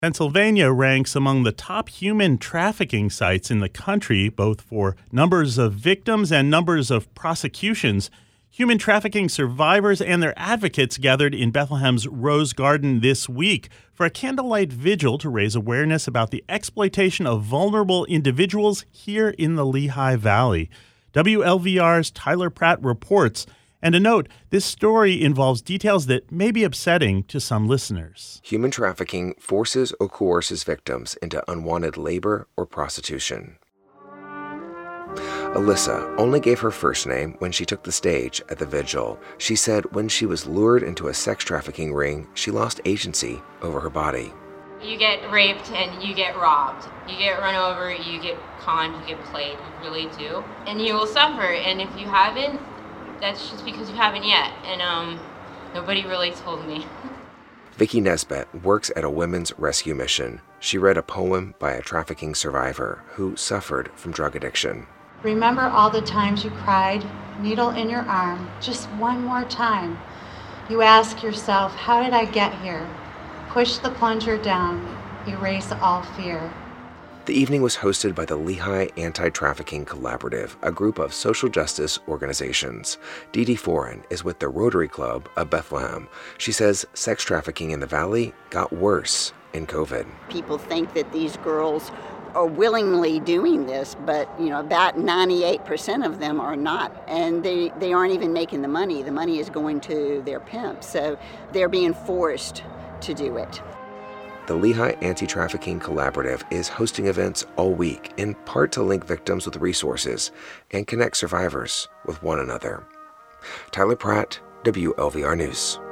Pennsylvania ranks among the top human trafficking sites in the country, both for numbers of victims and numbers of prosecutions. Human trafficking survivors and their advocates gathered in Bethlehem's Rose Garden this week for a candlelight vigil to raise awareness about the exploitation of vulnerable individuals here in the Lehigh Valley. WLVR's Tyler Pratt reports. And a note, this story involves details that may be upsetting to some listeners. Human trafficking forces or coerces victims into unwanted labor or prostitution. Alyssa only gave her first name when she took the stage at the vigil. She said when she was lured into a sex trafficking ring, she lost agency over her body. You get raped and you get robbed. You get run over, you get conned, you get played. You really do. And you will suffer. And if you haven't, that's just because you haven't yet, and nobody really told me. Vicki Nesbitt works at a women's rescue mission. She read a poem by a trafficking survivor who suffered from drug addiction. Remember all the times you cried, needle in your arm, just one more time. You ask yourself, how did I get here? Push the plunger down, erase all fear. The evening was hosted by the Lehigh Anti-Trafficking Collaborative, a group of social justice organizations. Dee Dee Foran is with the Rotary Club of Bethlehem. She says sex trafficking in the valley got worse in COVID. People think that these girls are willingly doing this, but about 98% of them are not, and they aren't even making the money. The money is going to their pimps, so they're being forced to do it. The Lehigh Anti-Trafficking Collaborative is hosting events all week, in part to link victims with resources and connect survivors with one another. Tyler Pratt, WLVR News.